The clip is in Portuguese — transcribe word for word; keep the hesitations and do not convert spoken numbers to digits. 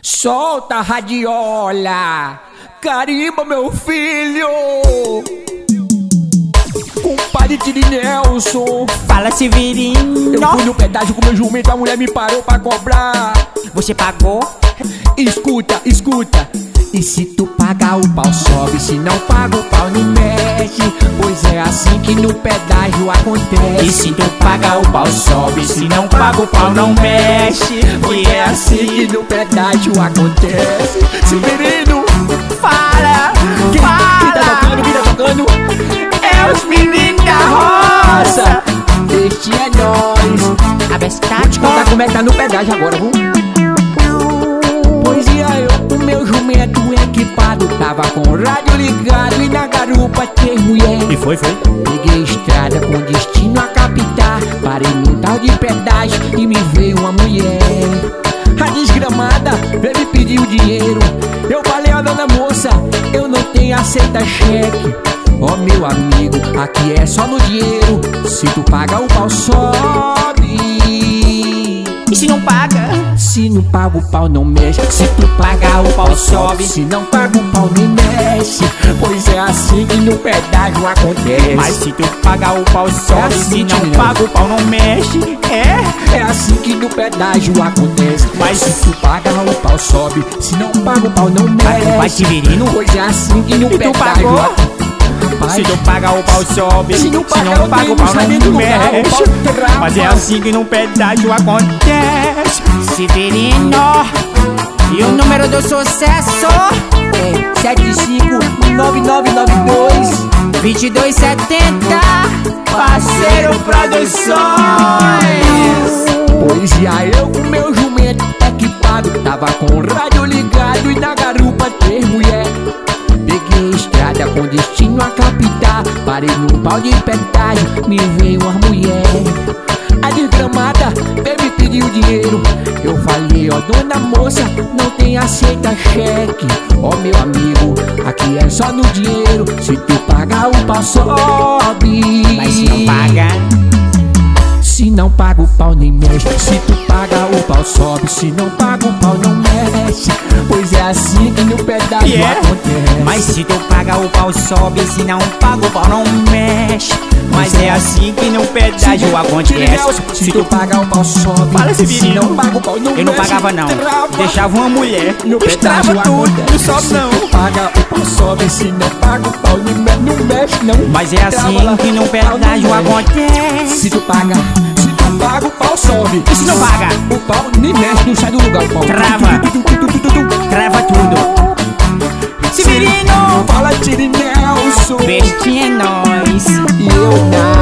Solta a radiola, carimba meu filho. Compadre Tiri Nelson, fala Severino. eu fui no pedágio com meu jumento, a mulher me parou pra cobrar. Você pagou? Escuta, escuta. E se tu pagar o pau sobe, se não paga o pau não mexe. Pois é assim que no pedágio acontece. E se tu pagar o pau sobe, se não paga o pau não mexe. Pois é assim que no pedágio acontece. Severino, Fala, quem, fala. quem tá tocando, quem tá tocando? É os meninos da roça. Este é nós. A bestática. Conta como é que tá no pedágio agora, viu? Pois ia eu, o meu jumento equipado, tava com o rádio ligado e na garupa tem mulher. E foi, foi. Peguei a estrada com destino a capital, parei num tal de pedágio e me veio uma mulher. A desgramada veio me pedir o dinheiro. Eu falei, ó dona moça, eu não tenho aceita cheque. Ó meu amigo, aqui é só no dinheiro. Se tu paga o pau sobe. E se não paga? Se não paga o pau não mexe. Se tu pagar o pau sobe. Se não paga o pau nem mexe. Pois é assim que no pedágio acontece. Mas se tu pagar o pau sobe, assim, se não Tiri paga o pau não mexe. É? É assim que no pedágio acontece. Mas se tu paga o pau sobe. Se não paga o pau não Vai, mexe. vai Severino. Pois é assim que no E tu pedágio pagou? acontece. Se tu paga o pau sobe, Se não paga, eu paga tenho o pau que sair do não lugar, o mexe. pau trava. Mas é assim que no pedágio acontece. Severino, e o número do sucesso? É sete cinco nove nove nove dois vinte e dois setenta, Parceiro Produções. Pois ia eu com meu jumento equipado, tava com o rádio ligado e na garupa ter mulher. Peguei a estrada com destino a capital, parei num pau de pedágio, me veio uma mulher. A desgramada veio me pedir o dinheiro. Eu falei, ó dona moça, não tem aceita cheque. Ó meu amigo, aqui é só no dinheiro. Se tu pagar o pau sobe. Mas se não paga? Se não paga o pau nem mexe. Se tu paga o pau sobe. Se não paga o pau não mexe. Pois é assim que no pedágio Yeah. acontece. Mas se tu paga o pau sobe, se não paga o pau não mexe. Mas é assim que no pedágio acontece. Se tu paga o pau sobe. Fala, Se Severino. não paga o pau não Eu não mexe. pagava não, Trava. deixava uma mulher, No estrava pedágio tudo, acontece. não sobe Se não. tu paga o pau sobe. Se não paga o pau não mexe, não mexe não. Mas é assim Trava lá. que no Pau pedágio não mexe. acontece. Se tu paga, se tu paga o pau sobe. E se não paga? O pau nem mexe, não sai do lugar o pau. Trava. Tu, tu, tu, tu, tu, tu, tu. Trava tudo. Severino, Fala Tiri Nelson. bestinha é nóis. E eu na